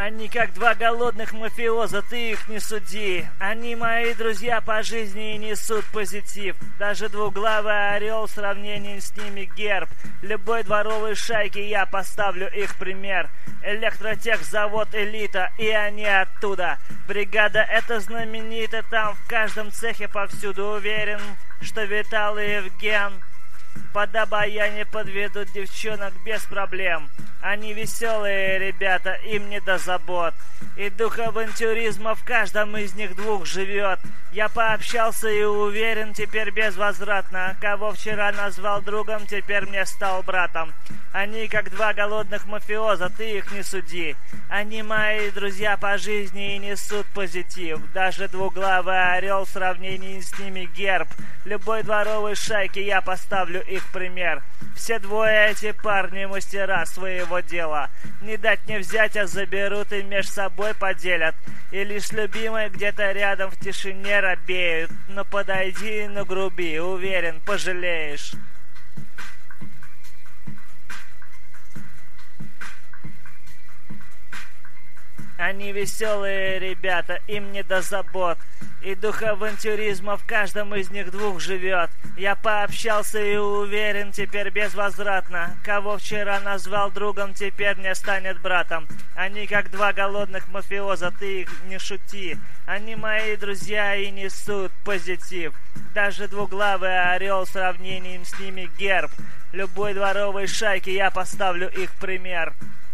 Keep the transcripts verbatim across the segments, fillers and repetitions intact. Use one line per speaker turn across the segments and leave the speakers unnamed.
Они как два голодных мафиоза, ты их не суди. Они мои друзья по жизни и несут позитив. Даже двуглавый орел в сравнении с ними герб. Любой дворовой шайке я поставлю их пример. Электротехзавод элита, и они оттуда. Бригада эта знаменита, там в каждом цехе повсюду. Уверен, что Витал и Евген под обаяние подведут девчонок без проблем. Они веселые ребята, им не до забот. И дух авантюризма в каждом из них двух живет. Я пообщался и уверен, теперь безвозвратно. Кого вчера назвал другом, теперь мне стал братом. Они как два голодных мафиоза, ты их не суди. Они мои друзья по жизни и несут позитив. Даже двуглавый орел в сравнении с ними герб. Любой дворовой шайке я поставлю их пример. Все двое эти парни мастера своего дела. Не дать не взять, а заберут и меж собой поделят. И лишь любимые где-то рядом в тишине робеют. Но подойди и нагруби, уверен, пожалеешь. Они веселые ребята, им не до забот. И дух авантюризма в каждом из них двух живет. Я пообщался и уверен, теперь безвозвратно. Кого вчера назвал другом, теперь мне станет братом. Они как два голодных мафиоза, ты их не шути. Они мои друзья и несут позитив. Даже двуглавый орел в сравнении с ними герб. Любой дворовой шайке я поставлю их пример.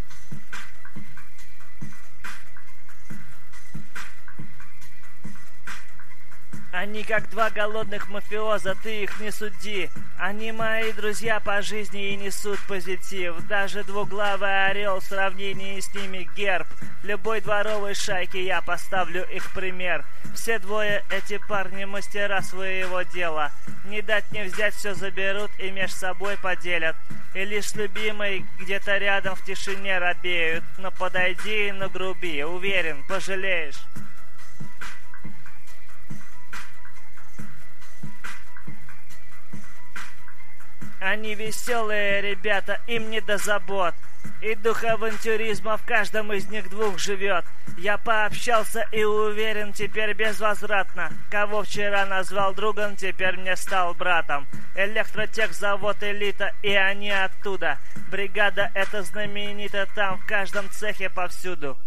Они как два голодных мафиоза, ты их не суди. Они мои друзья по жизни и несут позитив. Даже двуглавый орел в сравнении с ними герб. Любой дворовой шайке я поставлю их пример. Все двое эти парни мастера своего дела. Не дать не взять, все заберут и меж собой поделят. И лишь любимый где-то рядом в тишине робеют. Но подойди и нагруби, уверен, пожалеешь. Они веселые ребята, им не до забот. И дух авантюризма в каждом из них двух живет. Я пообщался и уверен, теперь безвозвратно. Кого вчера назвал другом, теперь мне стал братом. Электротехзавод элита, и они оттуда. Бригада эта знаменита, там в каждом цехе повсюду.